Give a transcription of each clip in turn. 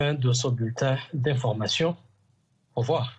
de ce bulletin d'information. Au revoir.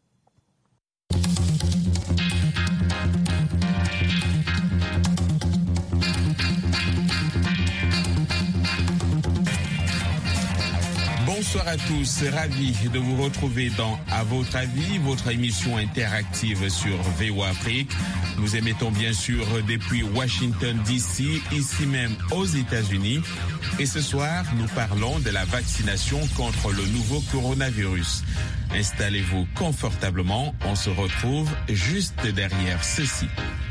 Bonsoir à tous, ravi de vous retrouver dans À votre avis, votre émission interactive sur VOA Afrique. Nous émettons bien sûr depuis Washington DC, ici même aux États-Unis. Et ce soir, nous parlons de la vaccination contre le nouveau coronavirus. Installez-vous confortablement, on se retrouve juste derrière ceci.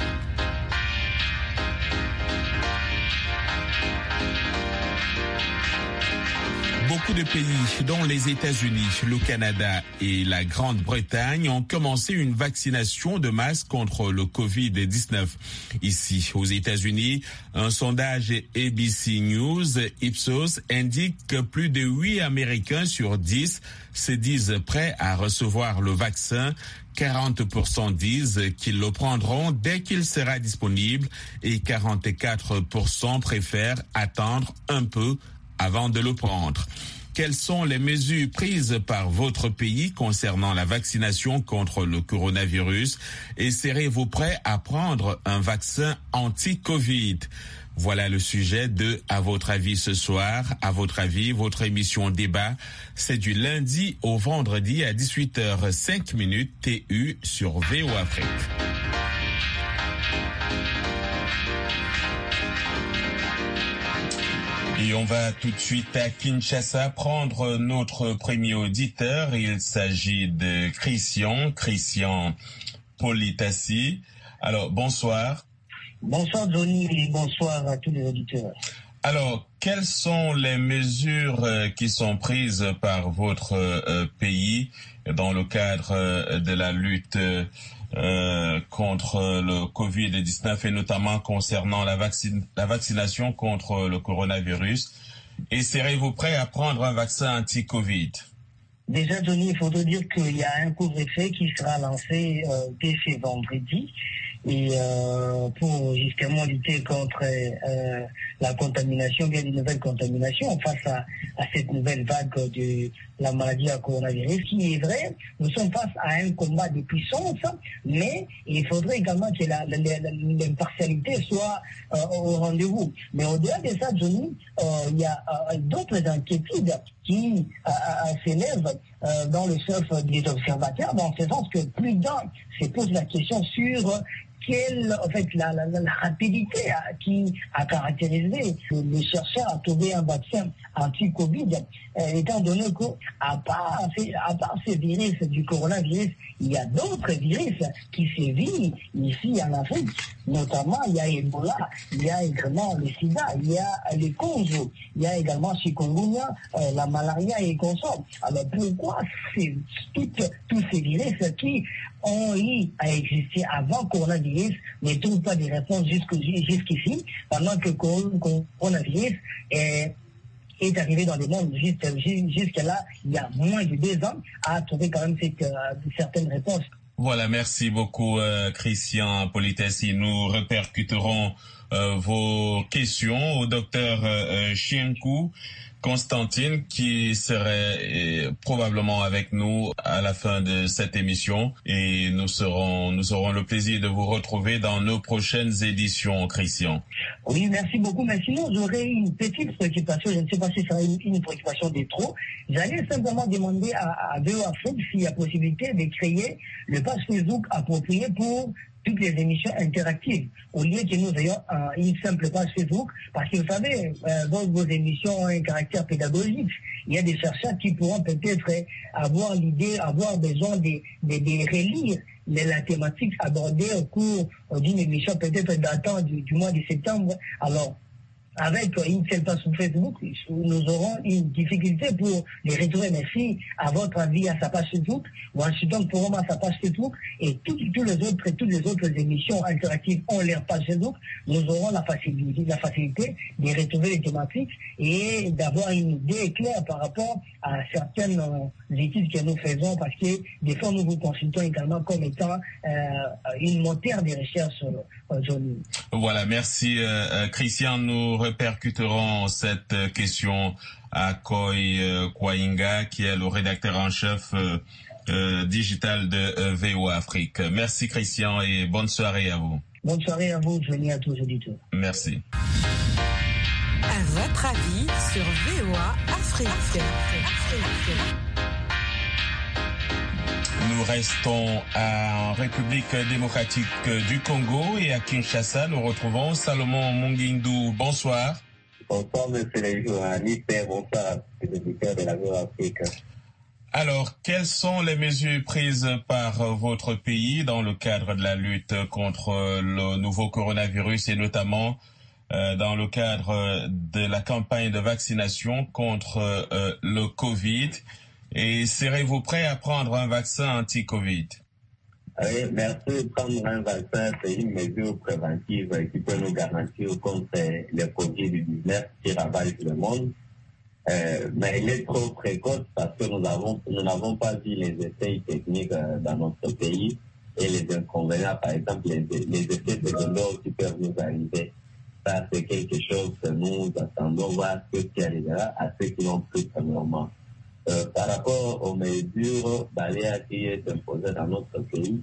Beaucoup de pays, dont les États-Unis, le Canada et la Grande-Bretagne, ont commencé une vaccination de masse contre le Covid-19. Ici, aux États-Unis, un sondage ABC News Ipsos indique que plus de 8 Américains sur 10 se disent prêts à recevoir le vaccin. 40% disent qu'ils le prendront dès qu'il sera disponible et 44% préfèrent attendre un peu avant de le prendre. Quelles sont les mesures prises par votre pays concernant la vaccination contre le coronavirus et serez-vous prêt à prendre un vaccin anti-Covid? Voilà le sujet de À votre avis ce soir. À votre avis, votre émission débat, c'est du lundi au vendredi à 18h05 TU sur VOA Afrique. Et on va tout de suite à Kinshasa prendre notre premier auditeur. Il s'agit de Christian Politassi. Alors, bonsoir. Bonsoir Johnny et bonsoir à tous les auditeurs. Alors, quelles sont les mesures qui sont prises par votre pays dans le cadre de la lutte contre le Covid-19 et notamment concernant la vaccination contre le coronavirus? Et serez-vous prêt à prendre un vaccin anti-Covid? Déjà, Johnny, il faudrait dire qu'il y a un couvre-feu qui sera lancé dès ce vendredi. Et pour justement lutter contre la contamination, bien une nouvelle contamination face à cette nouvelle vague de la maladie à coronavirus, qui est vrai, nous sommes face à un combat de puissance, mais il faudrait également que l'impartialité soit au rendez-vous. Mais au-delà de ça, Johnny, il y a d'autres inquiétudes qui s'élèvent dans le chef des observateurs, dans ce sens que plus d'un se pose la question sur la rapidité qui a caractérisé les chercheurs à trouver un vaccin anti-Covid, étant donné qu'à part ce virus du coronavirus, il y a d'autres virus qui sévissent ici en Afrique. Notamment, il y a Ebola, il y a également le sida, il y a le Congo, il y a également chikungunya, la malaria et consorts. Alors pourquoi tous ces virus qui ont eu à exister avant le coronavirus ne trouvent pas de réponse jusqu'ici, pendant que le coronavirus est arrivé dans le monde jusque-là, il y a moins de 2 ans, à trouver quand même certaines réponses. Voilà, merci beaucoup Christian Politassi. Nous répercuterons vos questions au docteur Chienkou Constantine, qui serait probablement avec nous à la fin de cette émission, et nous aurons le plaisir de vous retrouver dans nos prochaines éditions, Christian. Oui, merci beaucoup, mais sinon j'aurais une petite préoccupation, je ne sais pas si ça sera une préoccupation de trop. J'allais simplement demander à VOA Afrique s'il y a possibilité de créer le page Facebook approprié pour toutes les émissions interactives, au lieu que nous ayons une simple page Facebook, parce que vous savez, vos émissions ont un caractère pédagogique. Il y a des chercheurs qui pourront peut-être avoir besoin de relire la thématique abordée au cours d'une émission peut-être datant du mois de septembre. Alors, avec une seule page sur Facebook, nous aurons une difficulté pour les retrouver. Mais si, à votre avis, à sa page Facebook, Washington Forum à sa page Facebook, et toutes les autres émissions interactives ont leur page Facebook, nous aurons la facilité de retrouver les thématiques et d'avoir une idée claire par rapport à certaines études que nous faisons, parce que des fois, nous vous consultons également comme étant une moteur de recherche Johnny. Voilà, merci Christian. Nous répercuterons cette question à Koy Kwainga, qui est le rédacteur en chef digital de VOA Afrique. Merci Christian et bonne soirée à vous. Bonne soirée à vous, Johnny, à tous les auditeurs. Merci. À votre avis sur VOA Afrique. Nous restons en République démocratique du Congo et à Kinshasa, nous retrouvons Salomon Mungindu. Bonsoir. Bonsoir, monsieur le journaliste, bonsoir, le directeur de la VOA Afrique. Alors, quelles sont les mesures prises par votre pays dans le cadre de la lutte contre le nouveau coronavirus et notamment dans le cadre de la campagne de vaccination contre le Covid? Et serez-vous prêt à prendre un vaccin anti-Covid? Oui, merci. Prendre un vaccin, c'est une mesure préventive qui peut nous garantir contre le Covid-19 qui ravage le monde. Mais il est trop précoce parce que nous n'avons pas vu les essais techniques dans notre pays et les inconvénients, par exemple, les effets secondaires qui peuvent nous arriver. Ça, c'est quelque chose que nous attendons voir ce qui arrivera à ceux qui l'ont pris premièrement. Par rapport aux mesures barrières qui sont imposées dans notre pays,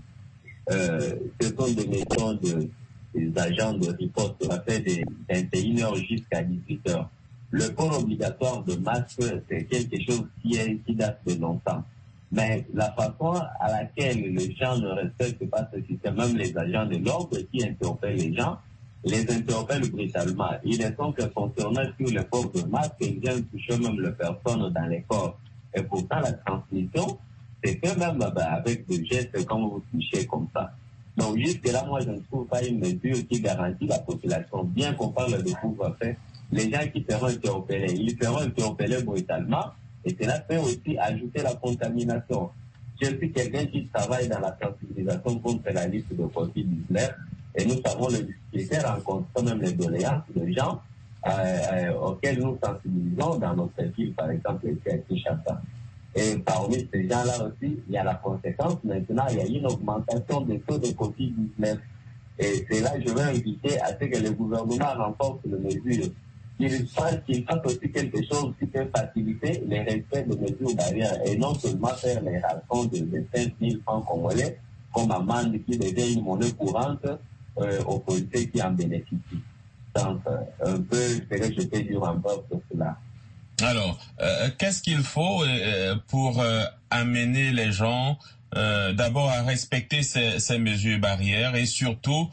ce sont des mesures des agents de riposte. On a fait de 21h jusqu'à 18h. Le port obligatoire de masque, c'est quelque chose qui date de longtemps. Mais la façon à laquelle les gens ne respectent pas ce système, même les agents de l'ordre qui interpellent les gens, les interpellent brutalement. Ils ne sont que concernés sur le port de masque et ils viennent toucher même les personnes dans les corps. Et pourtant, la transmission, c'est que même avec des gestes comme vous touchez comme ça. Donc jusque-là, moi, je ne trouve pas une mesure qui garantit la population. Bien qu'on parle de couvre-feu, les gens qui seront interpellés, ils seront interpellés brutalement et cela peut aussi ajouter la contamination. Je suis quelqu'un qui travaille dans la sensibilisation contre la liste de Covid-19 et nous savons le difficulté rencontrant même les doléances de gens auxquels nous sensibilisons dans notre ville, par exemple, ici à Kinshasa. Et parmi ces gens-là aussi, il y a la conséquence. Maintenant, il y a une augmentation des taux de Covid-19. Et c'est là que je veux inviter à ce que le gouvernement renforce les mesures. Qu'il fasse aussi quelque chose qui peut faciliter les respects de mesures barrières et non seulement faire les rançons de 5 000 francs congolais comme amende qui devient une monnaie courante aux policiers qui en bénéficient. Donc, un peu ce que je peux dire encore sur cela. Alors, qu'est-ce qu'il faut pour amener les gens d'abord à respecter ces mesures barrières et surtout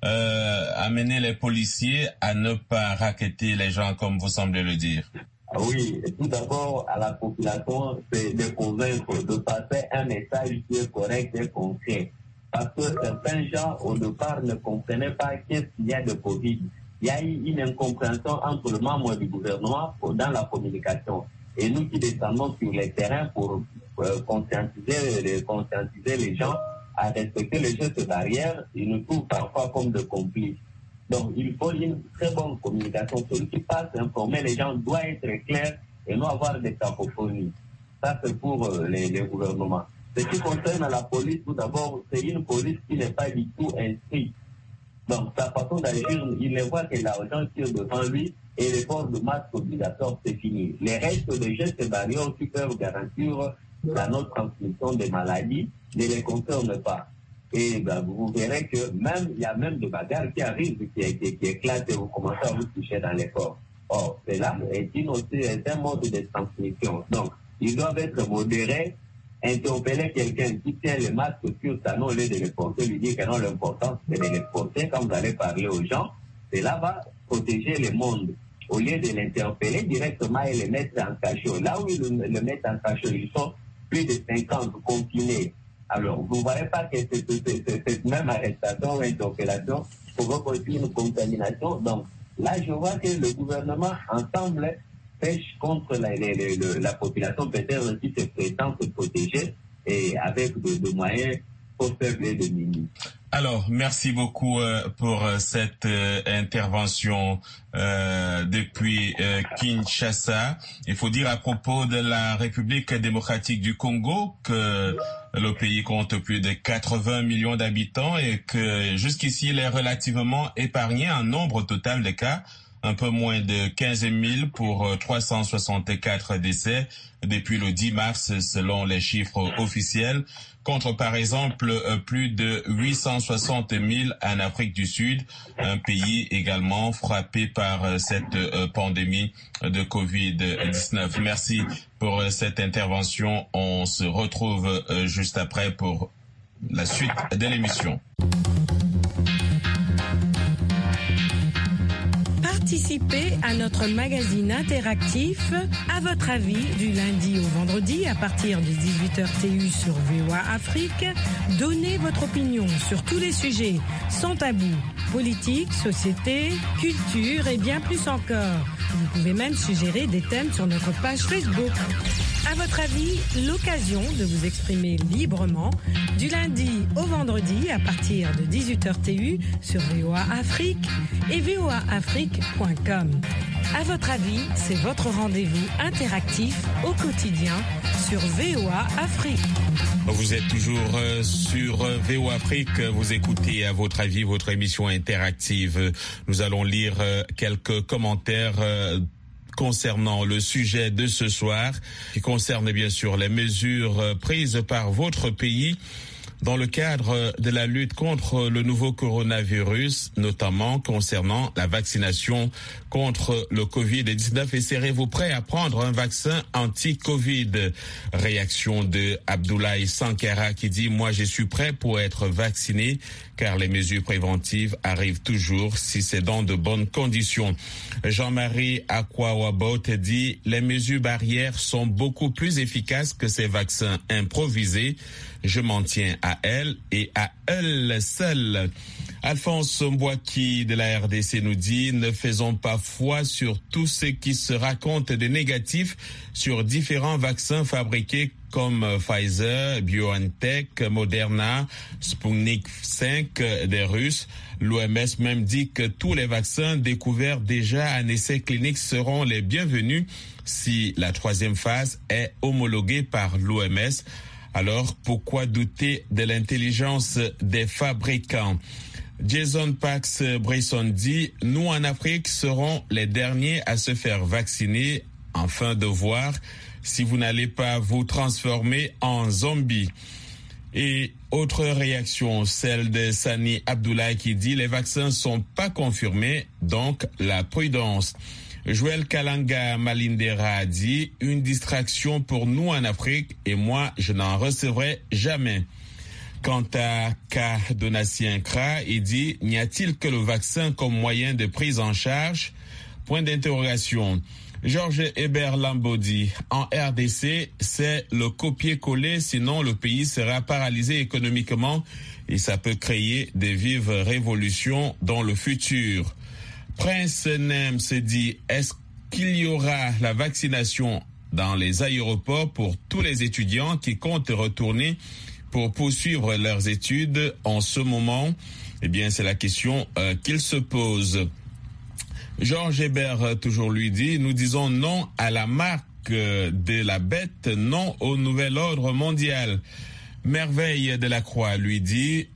amener les policiers à ne pas racketter les gens comme vous semblez le dire? Oui, tout d'abord à la population, c'est de convaincre, de passer un message qui est correct et concret. Parce que certains gens, au départ, ne comprenaient pas qu'est-ce qu'il y a de Covid. Il y a eu une incompréhension entre le membre du gouvernement dans la communication. Et nous qui descendons sur les terrains pour conscientiser les gens à respecter les gestes barrières, ils nous trouvent parfois comme de complices. Donc il faut une très bonne communication. Celui qui passe informer les gens doit être clair et non avoir des cacophonies. Ça c'est pour les gouvernements. Ce qui concerne la police, tout d'abord, c'est une police qui n'est pas du tout inscrite. Donc, sa façon d'agir, il ne voit que l'argent tire devant lui et le port de masque obligatoire, c'est fini. Les restes de gestes barrières qui peuvent garantir la non-transmission des maladies ne les concernent pas. Et vous verrez que il y a même des bagarres qui arrivent, qui éclatent et vous commencez à vous toucher dans les corps. Or, cela est un mode de transmission. Donc, ils doivent être modérés. Interpeller quelqu'un qui tient le masque sur sa main au lieu de le porter, lui dire que non, l'important c'est de le porter quand vous allez parler aux gens, cela va protéger le monde. Au lieu de l'interpeller directement et le mettre en cachot. Là où ils le mettent en cachot, ils sont plus de 50 confinés. Alors, vous ne voyez pas que cette même arrestation ou interpellation provoque aussi une contamination. Donc, là, je vois que le gouvernement, ensemble, pêche contre la population peut-être qui se prétend se protéger et avec des moyens au peuple de Nini. Alors, merci beaucoup pour cette intervention depuis Kinshasa. Il faut dire à propos de la République démocratique du Congo que le pays compte plus de 80 millions d'habitants et que jusqu'ici il est relativement épargné en nombre total de cas. Un peu moins de 15 000 pour 364 décès depuis le 10 mars selon les chiffres officiels, contre par exemple plus de 860 000 en Afrique du Sud, un pays également frappé par cette pandémie de Covid-19. Merci pour cette intervention. On se retrouve juste après pour la suite de l'émission. Participez à notre magazine interactif À votre avis du lundi au vendredi à partir de 18h TU sur VOA Afrique. Donnez votre opinion sur tous les sujets sans tabou. Politique, société, culture et bien plus encore. Vous pouvez même suggérer des thèmes sur notre page Facebook. À votre avis, l'occasion de vous exprimer librement du lundi au vendredi à partir de 18h TU sur VOA Afrique et voaafrique.com. À votre avis, c'est votre rendez-vous interactif au quotidien sur VOA Afrique. Vous êtes toujours sur VOA Afrique, vous écoutez à votre avis votre émission interactive. Nous allons lire quelques commentaires concernant le sujet de ce soir, qui concerne bien sûr les mesures prises par votre pays dans le cadre de la lutte contre le nouveau coronavirus, notamment concernant la vaccination contre le Covid-19. Et serez-vous prêt à prendre un vaccin anti-Covid? Réaction de Abdoulaye Sankara qui dit « Moi, je suis prêt pour être vacciné car les mesures préventives arrivent toujours si c'est dans de bonnes conditions. » Jean-Marie Akwawabot dit « Les mesures barrières sont beaucoup plus efficaces que ces vaccins improvisés. Je m'en tiens à elles et à elles seules. » Alphonse Mbouaki de la RDC nous dit « Ne faisons pas foi sur tout ce qui se raconte de négatif sur différents vaccins fabriqués comme Pfizer, BioNTech, Moderna, Sputnik 5 des Russes. L'OMS même dit que tous les vaccins découverts déjà en essai clinique seront les bienvenus si la troisième phase est homologuée par l'OMS. Alors, pourquoi douter de l'intelligence des fabricants? Jason Pax Brisson dit « Nous, en Afrique, serons les derniers à se faire vacciner afin de voir si vous n'allez pas vous transformer en zombie. » Et autre réaction, celle de Sani Abdoulaye qui dit « Les vaccins sont pas confirmés, donc la prudence. » Joël Kalanga Malindera dit « Une distraction pour nous en Afrique et moi, je n'en recevrai jamais. » Quant à K. Donatien Kra, il dit « N'y a-t-il que le vaccin comme moyen de prise en charge ?» Point d'interrogation. Georges Hébert Lambodi, en RDC, c'est le copier-coller, sinon le pays sera paralysé économiquement et ça peut créer des vives révolutions dans le futur. Prince Nem se dit, est-ce qu'il y aura la vaccination dans les aéroports pour tous les étudiants qui comptent retourner pour poursuivre leurs études en ce moment? Eh bien, c'est la question qu'il se pose. Georges Hébert, toujours lui dit, nous disons non à la marque de la bête, non au nouvel ordre mondial. Merveille de la Croix lui dit,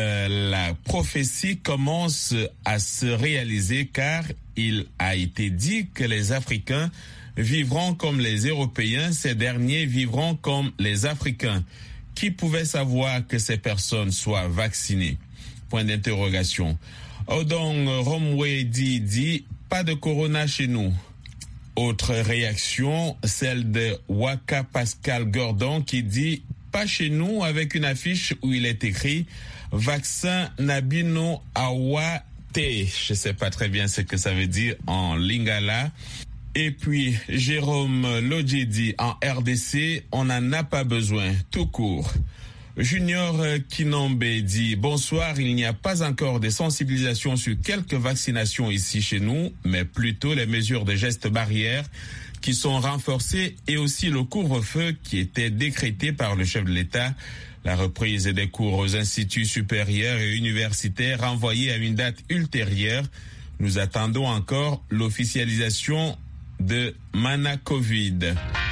la prophétie commence à se réaliser car il a été dit que les Africains vivront comme les Européens, ces derniers vivront comme les Africains. Qui pouvait savoir que ces personnes soient vaccinées? Point d'interrogation. Odong Romwedi dit, pas de corona chez nous. Autre réaction, celle de Waka Pascal Gordon qui dit, pas chez nous, avec une affiche où il est écrit vaccin Nabino Awa T. Je sais pas très bien ce que ça veut dire en lingala. Et puis Jérôme Lodjedi en RDC, on n'en a pas besoin, tout court. Junior Kinombe dit bonsoir, il n'y a pas encore de sensibilisation sur quelques vaccinations ici chez nous, mais plutôt les mesures de gestes barrières qui sont renforcées et aussi le couvre-feu qui était décrété par le chef de l'État La reprise des cours aux instituts supérieurs et universitaires renvoyée à une date ultérieure. Nous attendons encore l'officialisation de Mana Covid.